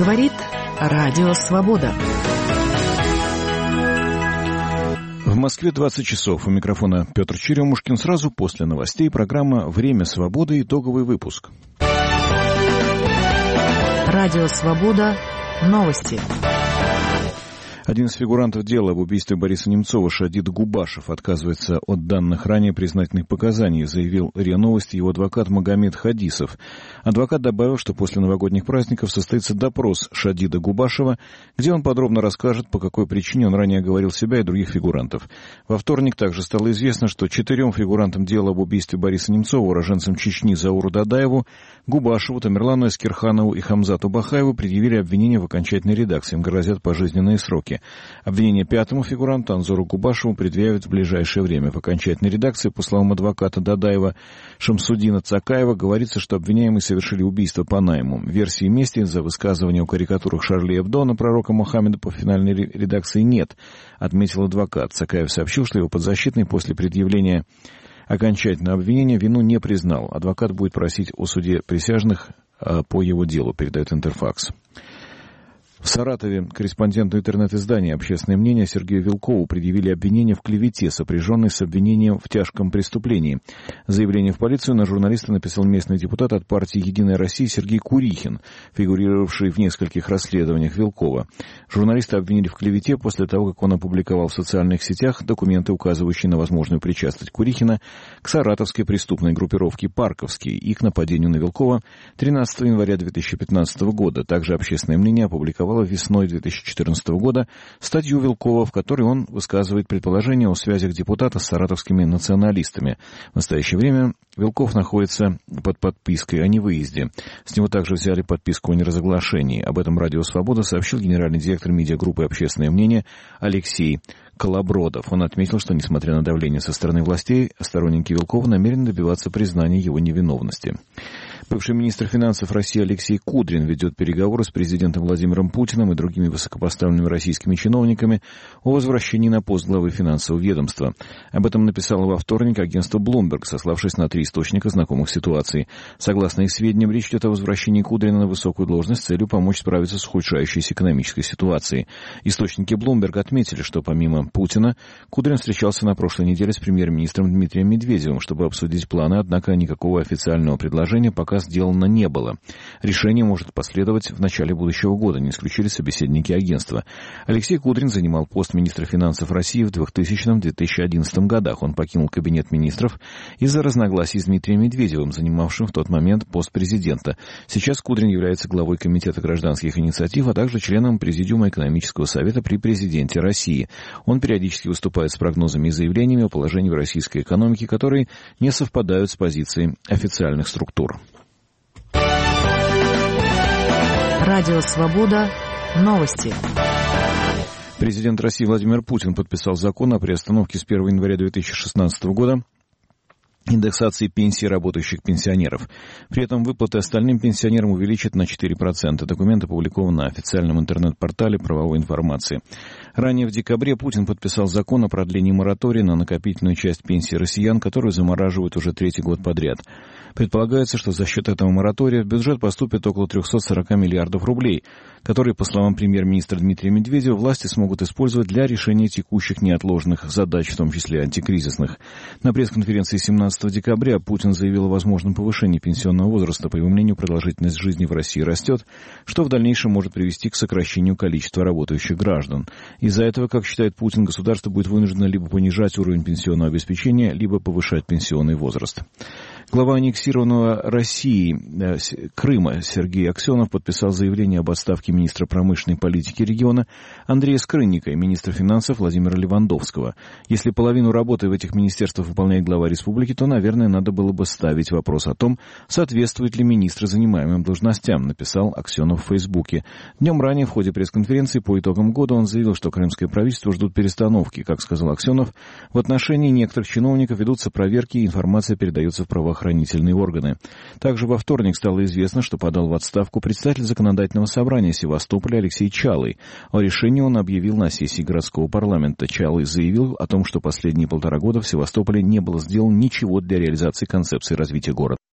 Говорит Радио Свобода. В Москве 20 часов. У микрофона Петр Черемушкин. Сразу после новостей программа «Время свободы». Итоговый выпуск. Радио Свобода. Новости. Один из фигурантов дела об убийстве Бориса Немцова, Шадид Губашев, отказывается от данных ранее признательных показаний, заявил РИА Новости его адвокат Магомед Хадисов. Адвокат добавил, что после новогодних праздников состоится допрос Шадида Губашева, где он подробно расскажет, по какой причине он ранее оговорил себя и других фигурантов. Во вторник также стало известно, что 4 фигурантам дела об убийстве Бориса Немцова, уроженцам Чечни Зауру Дадаеву, Губашеву, Тамерлану Эскирханову и Хамзату Бахаеву предъявили обвинения в окончательной редакции. Им грозят пожизненные сроки. Обвинение 5-му фигуранту Анзору Губашеву предъявят в ближайшее время. В окончательной редакции, по словам адвоката Дадаева Шамсудина Цакаева, говорится, что обвиняемые совершили убийство по найму. Версии мести за высказывание о карикатурах Шарли Эбдо на пророка Мухаммеда по финальной редакции нет, отметил адвокат. Цакаев сообщил, что его подзащитный после предъявления окончательного обвинения вину не признал. Адвокат будет просить о суде присяжных по его делу, передает Интерфакс. В Саратове корреспонденту интернет-издания «Общественное мнение» Сергею Вилкову предъявили обвинение в клевете, сопряженной с обвинением в тяжком преступлении. Заявление в полицию на журналиста написал местный депутат от партии «Единая Россия» Сергей Курихин, фигурировавший в нескольких расследованиях Вилкова. Журналиста обвинили в клевете после того, как он опубликовал в социальных сетях документы, указывающие на возможную причастность Курихина к саратовской преступной группировке «Парковский» и к нападению на Вилкова 13 января 2015 года. Также «Общественное мнение» опубликовало весной 2014 года статью Вилкова, в которой он высказывает предположение о связях депутата с саратовскими националистами. В настоящее время Вилков находится под подпиской о невыезде. С него также взяли подписку о неразглашении. Об этом Радио Свобода сообщил генеральный директор медиагруппы «Общественное мнение» Алексей Колобродов. Он отметил, что, несмотря на давление со стороны властей, сторонники Вилкова намерены добиваться признания его невиновности. Бывший министр финансов России Алексей Кудрин ведет переговоры с президентом Владимиром Путиным и другими высокопоставленными российскими чиновниками о возвращении на пост главы финансового ведомства. Об этом написало во вторник агентство Bloomberg, сославшись на 3 источника знакомых ситуаций. Согласно их сведениям, речь идет о возвращении Кудрина на высокую должность с целью помочь справиться с ухудшающейся экономической ситуацией. Источники Bloomberg отметили, что помимо Путина, Кудрин встречался на прошлой неделе с премьер-министром Дмитрием Медведевым, чтобы обсудить планы, однако никакого официального предложения пока сделано не было. Решение может последовать в начале будущего года, не исключили собеседники агентства. Алексей Кудрин занимал пост министра финансов России в 2000-2011 годах. Он покинул кабинет министров из-за разногласий с Дмитрием Медведевым, занимавшим в тот момент пост президента. Сейчас Кудрин является главой Комитета гражданских инициатив, а также членом Президиума экономического совета при президенте России. Он периодически выступает с прогнозами и заявлениями о положении в российской экономике, которые не совпадают с позицией официальных структур. Радио Свобода. Новости. Президент России Владимир Путин подписал закон о приостановке с 1 января 2016 года индексации пенсий работающих пенсионеров. При этом выплаты остальным пенсионерам увеличат на 4%. Документ опубликован на официальном интернет-портале правовой информации. Ранее в декабре Путин подписал закон о продлении моратория на накопительную часть пенсии россиян, которую замораживают уже 3-й год подряд. Предполагается, что за счет этого моратория в бюджет поступит около 340 миллиардов рублей, которые, по словам премьер-министра Дмитрия Медведева, власти смогут использовать для решения текущих неотложных задач, в том числе антикризисных. На пресс-конференции 17 декабря Путин заявил о возможном повышении пенсионного возраста. По его мнению, продолжительность жизни в России растет, что в дальнейшем может привести к сокращению количества работающих граждан. Из-за этого, как считает Путин, государство будет вынуждено либо понижать уровень пенсионного обеспечения, либо повышать пенсионный возраст. Глава аннексированного России Крыма Сергей Аксенов подписал заявление об отставке министра промышленной политики региона Андрея Скрынника и министра финансов Владимира Левандовского. Если половину работы в этих министерствах выполняет глава республики, то, наверное, надо было бы ставить вопрос о том, соответствуют ли министры занимаемым должностям, написал Аксенов в Фейсбуке. Днем ранее в ходе пресс-конференции по итогам года он заявил, что крымское правительство ждут перестановки. Как сказал Аксенов, в отношении некоторых чиновников ведутся проверки, и информация передается в правоохранительные органы. Также во вторник стало известно, что подал в отставку председатель законодательного собрания Севастополя Алексей Чалый. О решении он объявил на сессии городского парламента. Чалый заявил о том, что последние 1,5 года в Севастополе не было сделано ничего для реализации концепции развития города.